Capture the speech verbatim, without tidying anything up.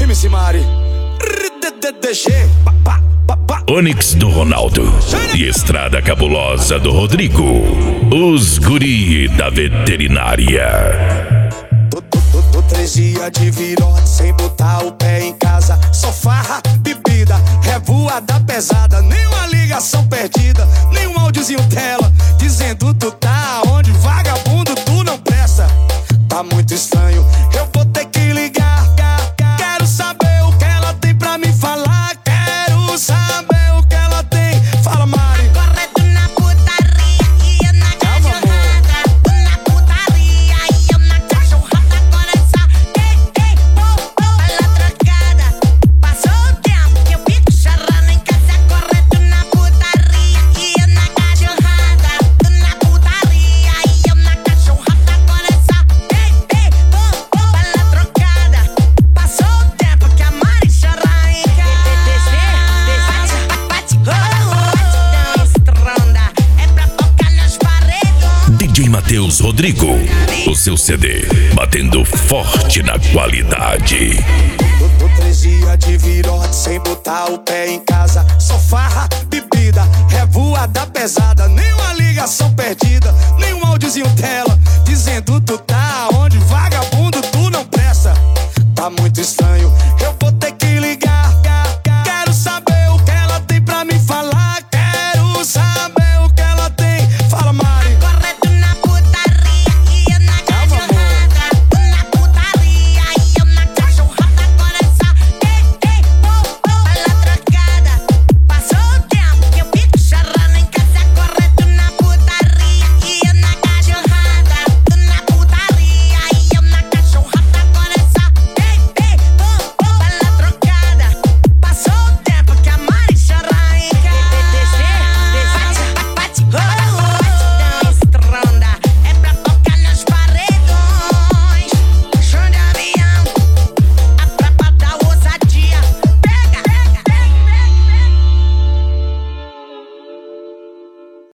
M C Mari, D G, Onix do Ronaldo e Estrada Cabulosa do Rodrigo, os guri da veterinária. Tô, tô, tô, tô três dias de virote sem botar o pé em casa. Só farra, bebida, revoada pesada. Nenhuma ligação perdida, nenhum áudiozinho tela dizendo tu tá onde, vagabundo, tu não presta. Tá muito estranho, eu vou ter que ligar. Quero saber o que ela tem pra me falar. Quero saber o que ela tem. Fala, Mari. Agora tu na putaria e eu na cachorrada. Tu na putaria e eu na cachorrada. Agora só ei, ei, oh, oh. Bala trocada. Passou o tempo que eu fico chorando em casa. Agora tu na putaria e eu na cachorrada. Tu na putaria e eu na cachorrada. Agora só ei, ei, oh, oh. Bala trocada. Passou o tempo que a Mari chora em casa. Bate, bate, batidão estronda. É pra tocar nas paredes. D J Matheus Rodrigo, o seu C D batendo forte na qualidade. Tô, tô três dias de virote sem botar o pé em casa. Só farra, bebida, revoada pesada. Nenhuma ligação perdida, nenhum áudiozinho tela dizendo tu tá onde, vagabundo, tu não presta. Tá muito estranho,